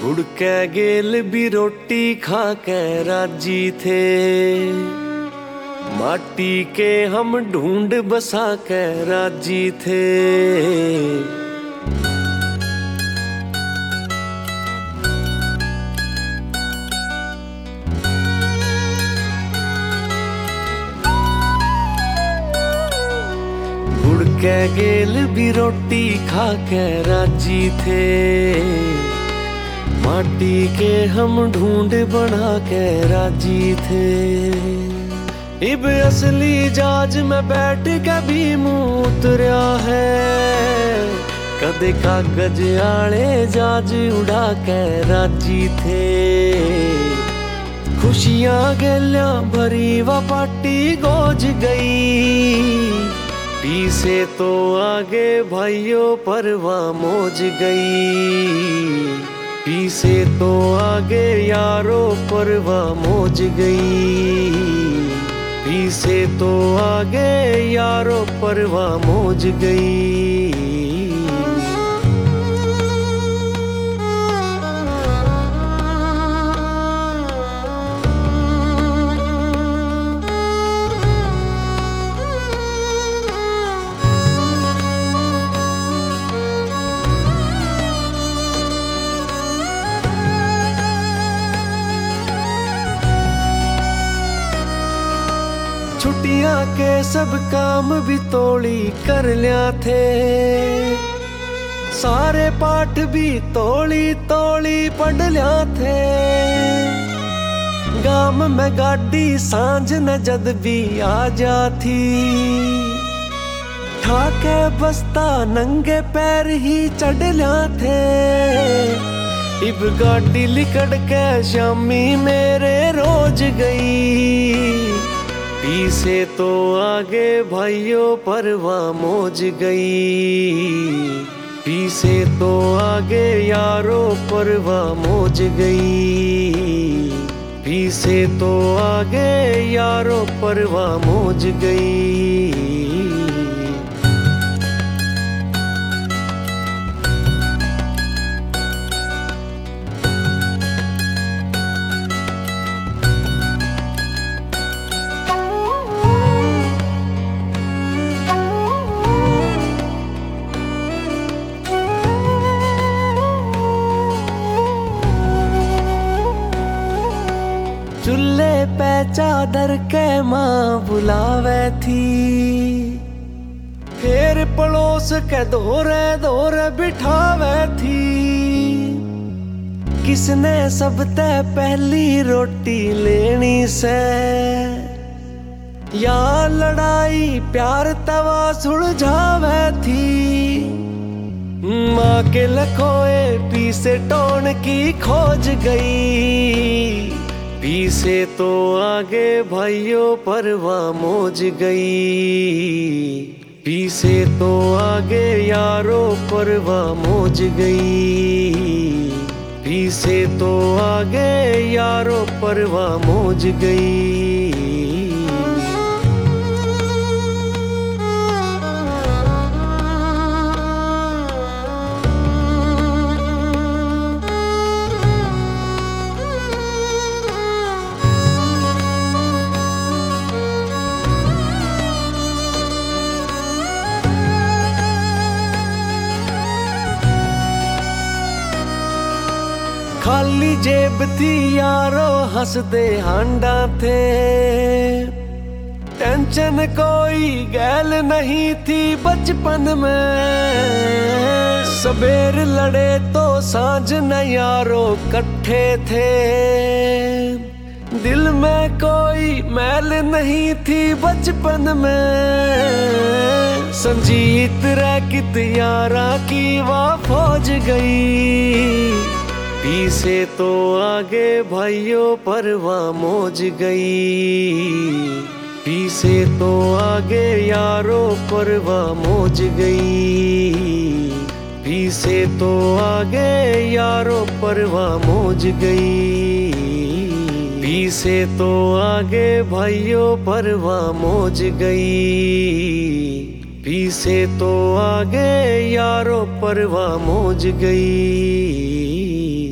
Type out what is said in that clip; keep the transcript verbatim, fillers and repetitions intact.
गुड़ के गेल भी रोटी खा के राजी थे, माटी के हम ढूंढ बसा के राजी थे। गुड़ के गेल भी रोटी खा के राजी थे, माटी के हम ढूंढ बना के राजी थे। इब असली जहाज में बैठ के भी मुँह उतरिया है, कदे कागज आले जहाज उड़ा के राजी थे। खुशियां गलियां भरी व पार्टी गोज गई, पीछे तो आगे भाइयों परवा मौज गई। पीछे तो आगे यारों परवा मौज गई, पीछे तो आगे यारों परवा मौज गई। छुट्टियां के सब काम भी तोड़ी कर लिया थे, सारे पाठ भी तोड़ी तोड़ी पढ़ लिया थे। गाम में गाड़ी सांझ न जद भी आ जाती, ठाके बस्ता नंगे पैर ही चढ़ लिया थे। इब गाड़ी लिकड़ के शामी मेरे रोज गई, पीछे तो आगे भाइयों परवा मौज गई। पीछे तो आगे यारों परवा मौज गई, पीछे तो आगे यारों परवा मौज गई। चूल्हे पे चादर के माँ बुलावे थी, फिर पड़ोस के दोरे दोरे बिठावे थी। किसने सबसे पहली रोटी लेनी से, या लड़ाई प्यार तवा सुलझावे थी। माँ के लखोए पीछे टोन की खोज गई, पीछे तो आगे भाइयों परवा मौज गई। पीछे तो आगे यारों परवा मौज गई, पीछे तो आगे यारों परवा मौज गई। खाली जेब थी यारो हंसदे हांडा थे, टेंशन कोई गैल नहीं थी बचपन में। सबेर लड़े तो सांझ न यारो कट्ठे थे, दिल में कोई मैल नहीं थी बचपन में। संजीत रैकित यारा की वाह फौज गई, पीछे तो आगे भाइयों परवा मौज गई। पीछे तो आगे यारों परवा मौज गई, पीछे तो आगे यारों परवा मौज गई। पीछे तो आगे भाइयों परवा मौज गई, पीछे तो आगे यारों परवा मौज गई।